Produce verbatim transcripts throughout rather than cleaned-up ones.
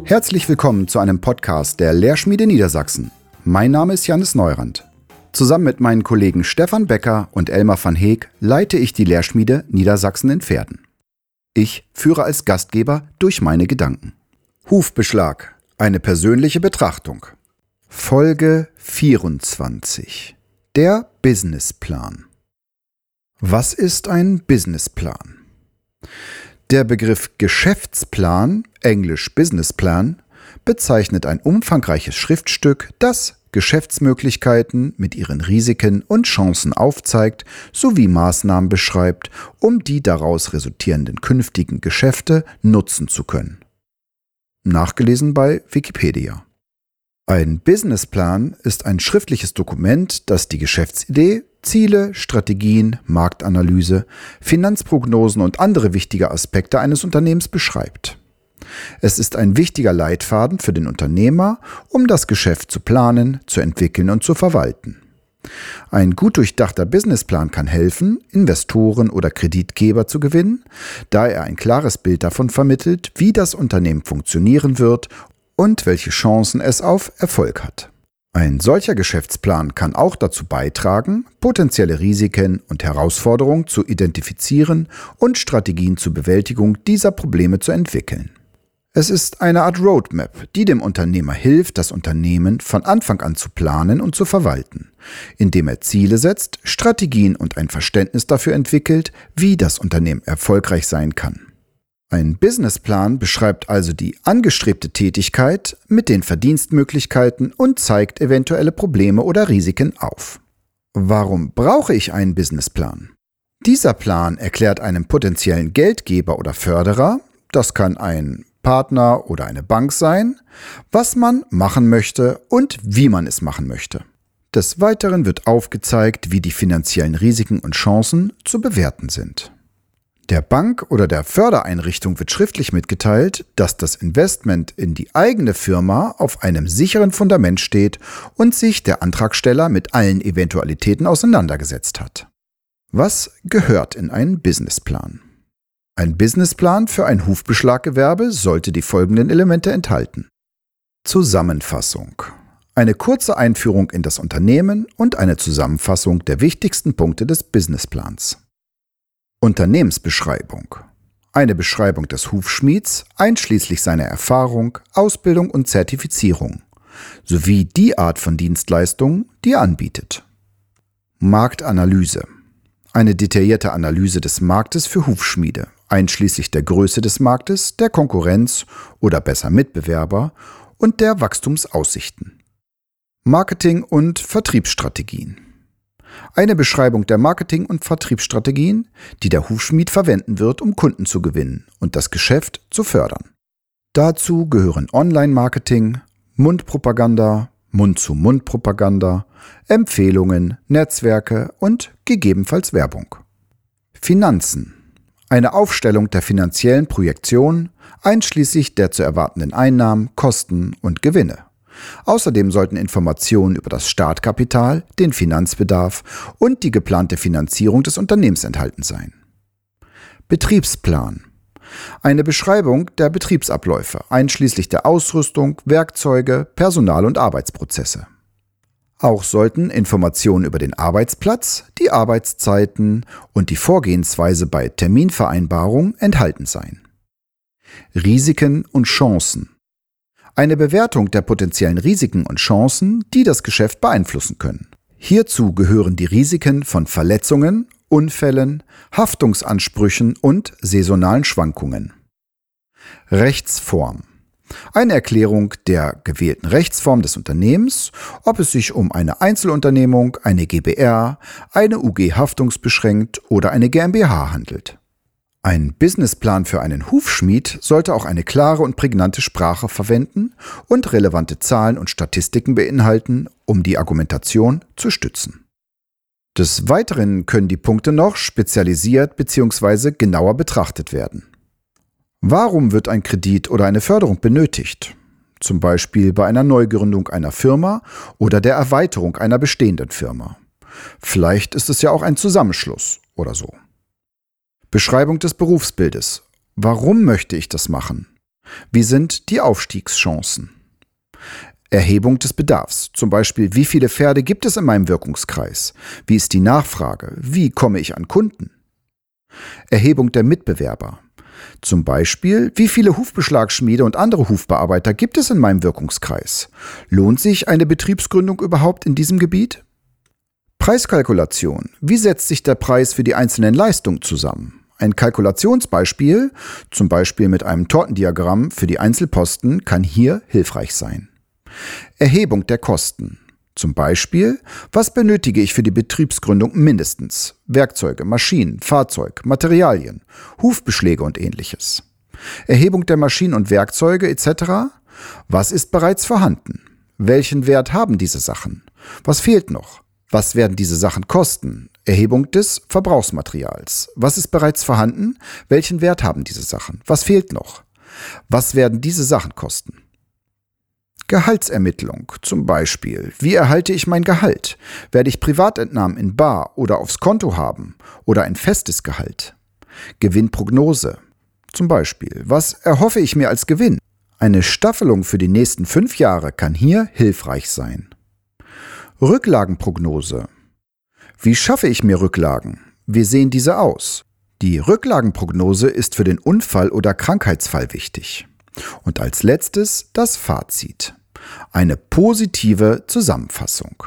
Herzlich willkommen zu einem Podcast der Lehrschmiede Niedersachsen. Mein Name ist Jannis Neurand. Zusammen mit meinen Kollegen Stefan Becker und Elmar van Heek leite ich die Lehrschmiede Niedersachsen in Verden. Ich führe als Gastgeber durch meine Gedanken. Hufbeschlag, eine persönliche Betrachtung. Folge vierundzwanzig. Der Businessplan. Was ist ein Businessplan? Der Begriff Geschäftsplan, englisch Businessplan, bezeichnet ein umfangreiches Schriftstück, das Geschäftsmöglichkeiten mit ihren Risiken und Chancen aufzeigt, sowie Maßnahmen beschreibt, um die daraus resultierenden künftigen Geschäfte nutzen zu können. Nachgelesen bei Wikipedia. Ein Businessplan ist ein schriftliches Dokument, das die Geschäftsidee, Ziele, Strategien, Marktanalyse, Finanzprognosen und andere wichtige Aspekte eines Unternehmens beschreibt. Es ist ein wichtiger Leitfaden für den Unternehmer, um das Geschäft zu planen, zu entwickeln und zu verwalten. Ein gut durchdachter Businessplan kann helfen, Investoren oder Kreditgeber zu gewinnen, da er ein klares Bild davon vermittelt, wie das Unternehmen funktionieren wird und welche Chancen es auf Erfolg hat. Ein solcher Geschäftsplan kann auch dazu beitragen, potenzielle Risiken und Herausforderungen zu identifizieren und Strategien zur Bewältigung dieser Probleme zu entwickeln. Es ist eine Art Roadmap, die dem Unternehmer hilft, das Unternehmen von Anfang an zu planen und zu verwalten, indem er Ziele setzt, Strategien und ein Verständnis dafür entwickelt, wie das Unternehmen erfolgreich sein kann. Ein Businessplan beschreibt also die angestrebte Tätigkeit mit den Verdienstmöglichkeiten und zeigt eventuelle Probleme oder Risiken auf. Warum brauche ich einen Businessplan? Dieser Plan erklärt einem potenziellen Geldgeber oder Förderer, das kann ein Partner oder eine Bank sein, was man machen möchte und wie man es machen möchte. Des Weiteren wird aufgezeigt, wie die finanziellen Risiken und Chancen zu bewerten sind. Der Bank oder der Fördereinrichtung wird schriftlich mitgeteilt, dass das Investment in die eigene Firma auf einem sicheren Fundament steht und sich der Antragsteller mit allen Eventualitäten auseinandergesetzt hat. Was gehört in einen Businessplan? Ein Businessplan für ein Hufbeschlaggewerbe sollte die folgenden Elemente enthalten. Zusammenfassung. Eine kurze Einführung in das Unternehmen und eine Zusammenfassung der wichtigsten Punkte des Businessplans. Unternehmensbeschreibung. Eine Beschreibung des Hufschmieds, einschließlich seiner Erfahrung, Ausbildung und Zertifizierung, sowie die Art von Dienstleistungen, die er anbietet. Marktanalyse. Eine detaillierte Analyse des Marktes für Hufschmiede, einschließlich der Größe des Marktes, der Konkurrenz oder besser Mitbewerber und der Wachstumsaussichten. Marketing- und Vertriebsstrategien. Eine Beschreibung der Marketing- und Vertriebsstrategien, die der Hufschmied verwenden wird, um Kunden zu gewinnen und das Geschäft zu fördern. Dazu gehören Online-Marketing, Mundpropaganda, Mund-zu-Mund-Propaganda, Empfehlungen, Netzwerke und gegebenenfalls Werbung. Finanzen. Eine Aufstellung der finanziellen Projektion, einschließlich der zu erwartenden Einnahmen, Kosten und Gewinne. Außerdem sollten Informationen über das Startkapital, den Finanzbedarf und die geplante Finanzierung des Unternehmens enthalten sein. Betriebsplan. Eine Beschreibung der Betriebsabläufe, einschließlich der Ausrüstung, Werkzeuge, Personal- und Arbeitsprozesse. Auch sollten Informationen über den Arbeitsplatz, die Arbeitszeiten und die Vorgehensweise bei Terminvereinbarung enthalten sein. Risiken und Chancen. Eine Bewertung der potenziellen Risiken und Chancen, die das Geschäft beeinflussen können. Hierzu gehören die Risiken von Verletzungen, Unfällen, Haftungsansprüchen und saisonalen Schwankungen. Rechtsform. Eine Erklärung der gewählten Rechtsform des Unternehmens, ob es sich um eine Einzelunternehmung, eine GbR, eine U G haftungsbeschränkt oder eine GmbH handelt. Ein Businessplan für einen Hufschmied sollte auch eine klare und prägnante Sprache verwenden und relevante Zahlen und Statistiken beinhalten, um die Argumentation zu stützen. Des Weiteren können die Punkte noch spezialisiert bzw. genauer betrachtet werden. Warum wird ein Kredit oder eine Förderung benötigt? Zum Beispiel bei einer Neugründung einer Firma oder der Erweiterung einer bestehenden Firma. Vielleicht ist es ja auch ein Zusammenschluss oder so. Beschreibung des Berufsbildes. Warum möchte ich das machen? Wie sind die Aufstiegschancen? Erhebung des Bedarfs, zum Beispiel, wie viele Pferde gibt es in meinem Wirkungskreis? Wie ist die Nachfrage? Wie komme ich an Kunden? Erhebung der Mitbewerber, zum Beispiel, wie viele Hufbeschlagschmiede und andere Hufbearbeiter gibt es in meinem Wirkungskreis? Lohnt sich eine Betriebsgründung überhaupt in diesem Gebiet? Preiskalkulation, wie setzt sich der Preis für die einzelnen Leistungen zusammen? Ein Kalkulationsbeispiel, zum Beispiel mit einem Tortendiagramm für die Einzelposten, kann hier hilfreich sein. Erhebung der Kosten. Zum Beispiel, was benötige ich für die Betriebsgründung mindestens? Werkzeuge, Maschinen, Fahrzeug, Materialien, Hufbeschläge und ähnliches. Erhebung der Maschinen und Werkzeuge et cetera. Was ist bereits vorhanden? Welchen Wert haben diese Sachen? Was fehlt noch? Was werden diese Sachen kosten? Erhebung des Verbrauchsmaterials. Was ist bereits vorhanden? Welchen Wert haben diese Sachen? Was fehlt noch? Was werden diese Sachen kosten? Gehaltsermittlung, zum Beispiel, wie erhalte ich mein Gehalt? Werde ich Privatentnahmen in bar oder aufs Konto haben oder ein festes Gehalt? Gewinnprognose, zum Beispiel, was erhoffe ich mir als Gewinn? Eine Staffelung für die nächsten fünf Jahre kann hier hilfreich sein. Rücklagenprognose. Wie schaffe ich mir Rücklagen? Wie sehen diese aus? Die Rücklagenprognose ist für den Unfall- oder Krankheitsfall wichtig. Und als letztes das Fazit. Eine positive Zusammenfassung.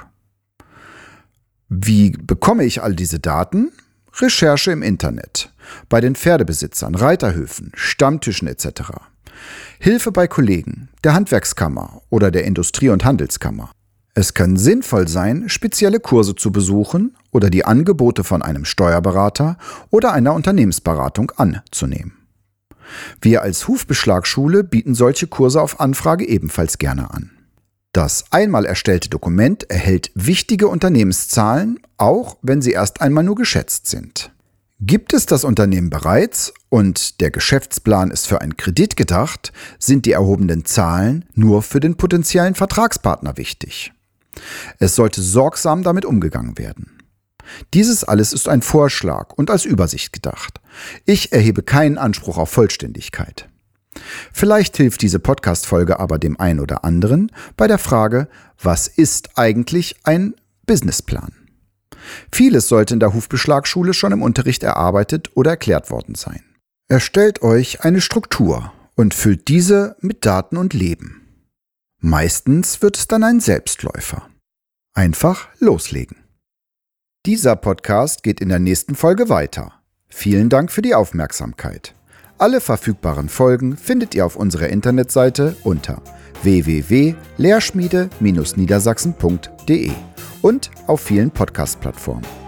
Wie bekomme ich all diese Daten? Recherche im Internet, bei den Pferdebesitzern, Reiterhöfen, Stammtischen et cetera. Hilfe bei Kollegen, der Handwerkskammer oder der Industrie- und Handelskammer. Es kann sinnvoll sein, spezielle Kurse zu besuchen oder die Angebote von einem Steuerberater oder einer Unternehmensberatung anzunehmen. Wir als Hufbeschlagschule bieten solche Kurse auf Anfrage ebenfalls gerne an. Das einmal erstellte Dokument erhält wichtige Unternehmenszahlen, auch wenn sie erst einmal nur geschätzt sind. Gibt es das Unternehmen bereits und der Geschäftsplan ist für einen Kredit gedacht, sind die erhobenen Zahlen nur für den potenziellen Vertragspartner wichtig. Es sollte sorgsam damit umgegangen werden. Dieses alles ist ein Vorschlag und als Übersicht gedacht. Ich erhebe keinen Anspruch auf Vollständigkeit. Vielleicht hilft diese Podcast-Folge aber dem einen oder anderen bei der Frage, was ist eigentlich ein Businessplan? Vieles sollte in der Hufbeschlagschule schon im Unterricht erarbeitet oder erklärt worden sein. Erstellt euch eine Struktur und füllt diese mit Daten und Leben. Meistens wird es dann ein Selbstläufer. Einfach loslegen. Dieser Podcast geht in der nächsten Folge weiter. Vielen Dank für die Aufmerksamkeit. Alle verfügbaren Folgen findet ihr auf unserer Internetseite unter w w w punkt lehrschmiede Bindestrich niedersachsen punkt de und auf vielen Podcast-Plattformen.